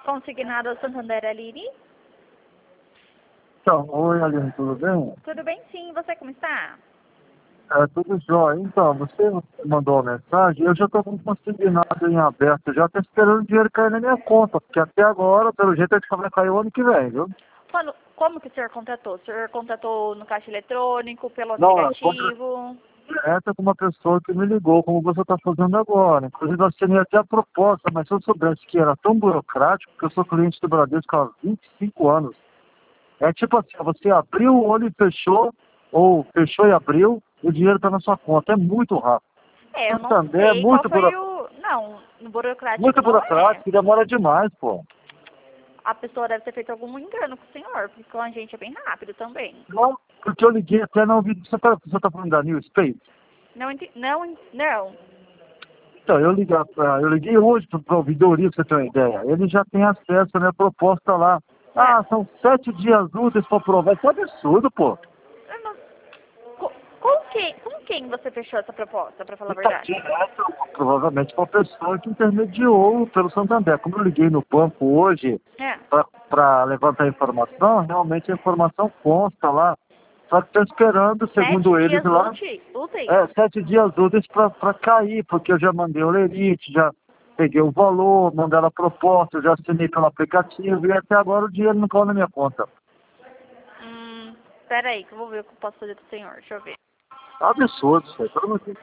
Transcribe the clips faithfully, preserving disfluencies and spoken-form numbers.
Consignado Santander Aline. Então, oi Aline, tudo bem? Tudo bem sim, você como está? É, tudo jóia. Então, você mandou uma mensagem, eu já estou com o consignado em aberto, já estou esperando o dinheiro cair na minha conta, porque até agora, pelo jeito, a gente vai cair o ano que vem, viu? Quando, como que o senhor contratou? O senhor contratou no caixa eletrônico, pelo Não, aplicativo? direto com uma pessoa que me ligou, como você está fazendo agora. Inclusive, eu assinei até a proposta, mas se eu soubesse que era tão burocrático, porque eu sou cliente do Bradesco há vinte e cinco anos. É tipo assim, você abriu o olho e fechou, ou fechou e abriu, o dinheiro está na sua conta. É muito rápido. É, eu não Santander é sei qual muito, foi buro... o... Não, no burocrático muito não é. burocrático e demora demais, pô. A pessoa deve ter feito algum engano com o senhor, porque com a gente é bem rápido também. Não, porque eu liguei até não ouvi. Você está você tá falando da New Space? Não, ente... não, en- não. Então, eu liguei, pra- eu liguei hoje para o ouvidoria, pra você ter uma ideia. Ele já tem acesso à minha proposta lá. Ah, são sete dias úteis para provar. Isso é absurdo, pô. Eu não- Co- Com quem, com quem você fechou essa proposta, pra falar a Está verdade? direto, provavelmente, para a pessoa que intermediou pelo Santander. Como eu liguei no banco hoje É. para levantar a informação, realmente a informação consta lá. Só que estou esperando, Sete segundo eles dias lá, úteis? úteis? é, sete dias úteis para cair, porque eu já mandei o lerite, já peguei o valor, mandei a proposta, eu já assinei pelo aplicativo e até agora o dinheiro não caiu na minha conta. Hum, pera aí, que eu vou ver o que eu posso fazer pro senhor, deixa eu ver. É um absurdo isso aí. Todo mundo... Se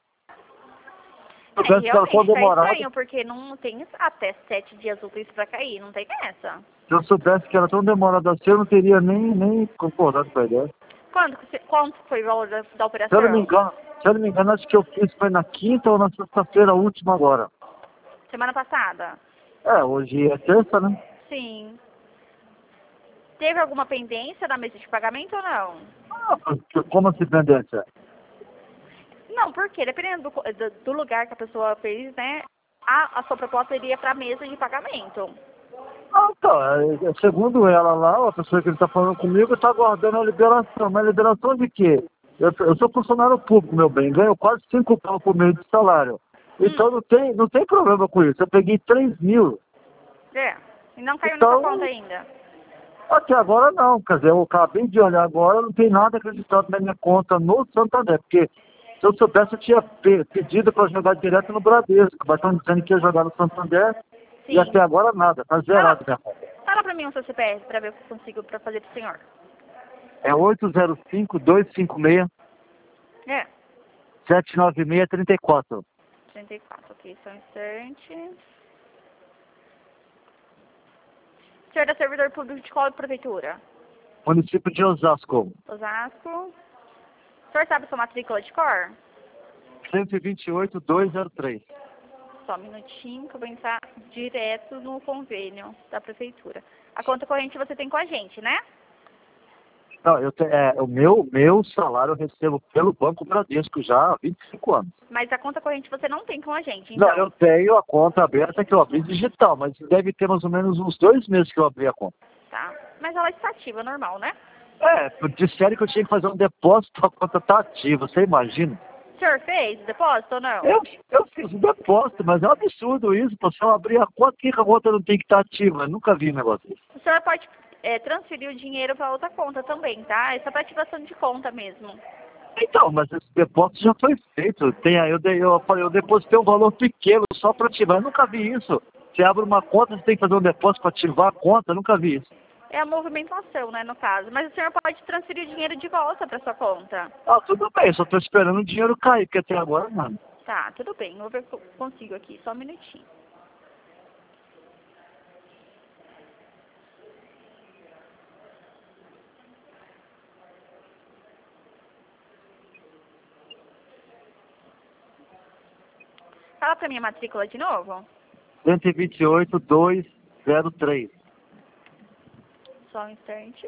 É, eu tivesse que era tão realmente tá demorado, estranho, porque não tem até sete dias úteis pra cair, não tem essa. se eu soubesse que era tão demorado assim, eu não teria nem, nem concordado com a ideia. Quando, que você- quanto foi o valor da, da Se eu não me operação? engano, se eu não me engano, acho que eu fiz foi na quinta ou na sexta-feira, a última agora. Semana passada? É, hoje é terça, né? Sim. Teve alguma pendência na mesa de pagamento ou não? Ah, como assim, pendência? Não, porque dependendo do, co- do, do lugar que a pessoa fez, né, a, a sua proposta iria pra mesa de pagamento. Ah, tá. É, é, segundo ela lá, a pessoa que ele está falando comigo está aguardando a liberação. Mas liberação de quê? Eu, eu sou funcionário público, meu bem. Ganho quase cinco pau por mês de salário. Então Hum, não tem, não tem problema com isso. Eu peguei três mil. é. E não caiu na sua conta Então, ainda. até agora não. Quer dizer, eu acabei de olhar agora, não tem nada acreditado na minha conta no Santander. Porque se eu soubesse, eu tinha pe- pedido para jogar direto no Bradesco. Mas estão dizendo que ia jogar no Santander. E Sim. até agora nada. Está Fala, zerado minha conta. fala pra mim o seu C P F pra ver o que eu consigo pra fazer pro senhor. É oito zero cinco, dois cinco seis, É. sete nove seis, três quatro. trinta e quatro, ok, só um instante. O senhor é servidor público de qual prefeitura? Município de Osasco. Osasco. O senhor sabe sua matrícula de cor? cento e vinte e oito, duzentos e três. Só um minutinho que eu vou entrar direto no convênio da prefeitura. A conta corrente você tem com a gente, né? Não, eu te, é, o meu, meu salário eu recebo pelo Banco Bradesco já há vinte e cinco anos. Mas a conta corrente você não tem com a gente, então. Não, eu tenho a conta aberta que eu abri digital, mas deve ter mais ou menos uns dois meses que eu abri a conta. Tá. Mas ela está ativa, normal, né? É, disseram que eu tinha que fazer um depósito, a conta tá ativa, você imagina? O senhor fez o depósito ou não? Eu, eu fiz um depósito, mas é um absurdo isso, pô. Se eu abrir a conta, que a conta não tem que estar ativa? Eu nunca vi um negócio desse. O senhor pode é, transferir o dinheiro para outra conta também, tá? É só para ativação de conta mesmo. Então, mas esse depósito já foi feito. Tem aí, eu, dei, eu falei, eu depositei um valor pequeno só para ativar. Eu nunca vi isso. Você abre uma conta, você tem que fazer um depósito para ativar a conta. Eu nunca vi isso. É a movimentação, né, no caso. Mas o senhor pode transferir o dinheiro de volta para sua conta. Ah, tudo bem, só estou esperando o dinheiro cair, porque até agora nada. Tá, tudo bem. Vou ver se eu consigo aqui. Só um minutinho. Fala pra mim a matrícula de novo. cento e vinte e oito, duzentos e três. Só um instante.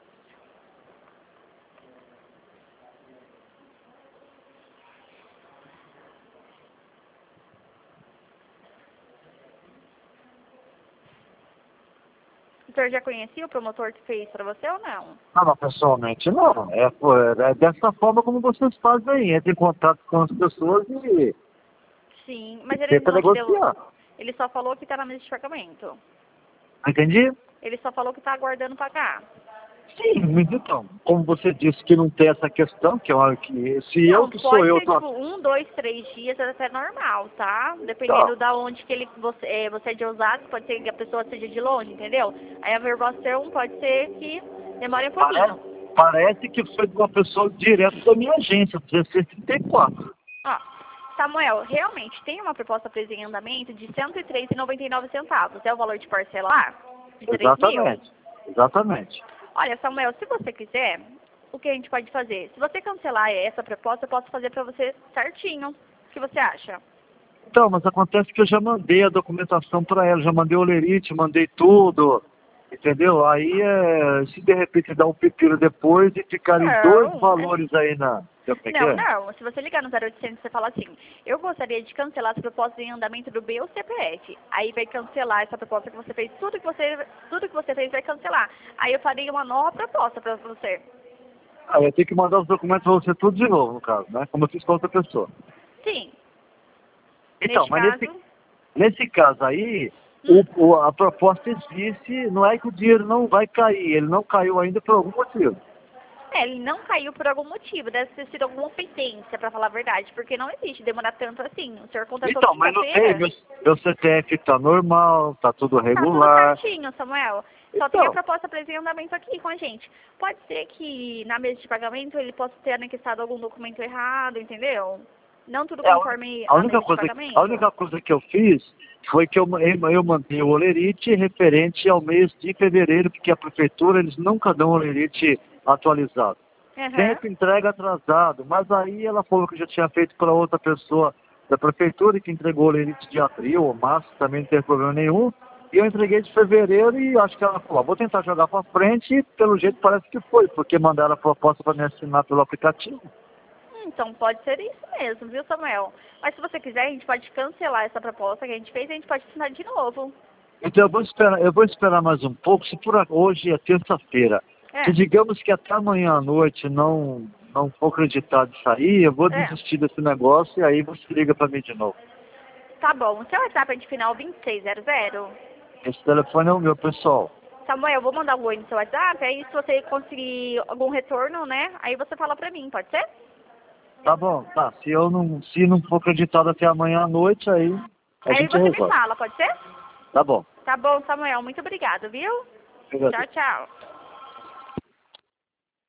O senhor já conhecia o promotor que fez para você ou não? Não, não, pessoalmente não. É, pô, é dessa forma como vocês fazem aí. Entra em contato com as pessoas e Sim, mas ele tenta não te deu... negociar. Ele só falou que tá na mesa de pagamento. Entendi? Ele só falou que tá aguardando pagar. Sim, mas então, como você disse que não tem essa questão, que, eu, que se Não, eu que sou pode eu... ser Tô... tipo um, dois, três dias, é até normal, tá? Dependendo Não, da onde que ele, você, é, você é de Osasco, pode ser que a pessoa seja de longe, entendeu? Aí a averbação pode ser que demore um parece, pouquinho. parece que foi de uma pessoa direto da minha agência, dezesseis trinta e quatro. Ó, Samuel, realmente tem uma proposta presa em andamento de cento e três reais e noventa e nove centavos. É o valor de parcelar? De três mil. Exatamente, exatamente. Olha, Samuel, se você quiser, o que a gente pode fazer? Se você cancelar essa proposta, eu posso fazer pra você certinho. O que você acha? Então, mas acontece que eu já mandei a documentação para ela, já mandei o lerite, mandei tudo, entendeu? Aí, é, se de repente dá um pepino depois e ficarem dois Não, é- valores aí na... Sabe como é que não, é? não. Se você ligar no zero oitocentos, você fala assim, eu gostaria de cancelar essa proposta em andamento do meu C P F. Aí vai cancelar essa proposta que você fez, tudo que você, tudo que você fez vai cancelar. Aí eu farei uma nova proposta pra você. Aí eu tenho que mandar os documentos para você tudo de novo, no caso, né? Como eu fiz com outra pessoa. Sim. Então, Neste mas caso, nesse, nesse caso aí, hum, o, o- a proposta existe, não é que o dinheiro não vai cair, ele não caiu ainda por algum motivo. é, ele não caiu por algum motivo, deve ter sido alguma pendência, pra falar a verdade, porque não existe demorar tanto assim. O senhor contratou Então, mas não tem, quinta-feira, meu, meu C P F tá normal, tá tudo tá tudo regular. certinho, Samuel. Só tem a Então, proposta presa em andamento aqui com a gente. Pode ser que na mesa de pagamento ele possa ter anexado algum documento errado, entendeu? Não tudo é a, uni- conforme a a única mesa de coisa, a pagamento. única coisa que eu fiz foi que eu, eu, eu mandei o olerite referente ao mês de fevereiro, porque a prefeitura, eles nunca dão olerite atualizado. Aham. Sempre entrega atrasado, mas aí ela falou que já tinha feito para outra pessoa da prefeitura que entregou o lerite de abril ou março, também não teve problema nenhum. E eu entreguei de fevereiro e acho que ela falou, vou tentar jogar para frente e pelo jeito parece que foi, porque mandaram a proposta para me assinar pelo aplicativo. Então pode ser isso mesmo, viu, Samuel? Mas se você quiser, a gente pode cancelar essa proposta que a gente fez e a gente pode assinar de novo. Então eu vou esperar, eu vou esperar mais um pouco, se por a- hoje é terça-feira. É, Se digamos que até amanhã à noite não, não for acreditado isso aí, eu vou é. desistir desse negócio e aí você liga para mim de novo. Tá bom. O seu WhatsApp é de final vinte e seis zero zero? Esse telefone é o meu, pessoal. Samuel, eu vou mandar um oi no seu WhatsApp, aí se você conseguir algum retorno, né, aí você fala pra mim, pode ser? Tá bom, tá. Se eu não, se não for acreditado até amanhã à noite, aí a Aí gente você me resolve. fala, pode ser? Tá bom. Tá bom, Samuel, muito obrigado, viu? Obrigado. Tchau, tchau.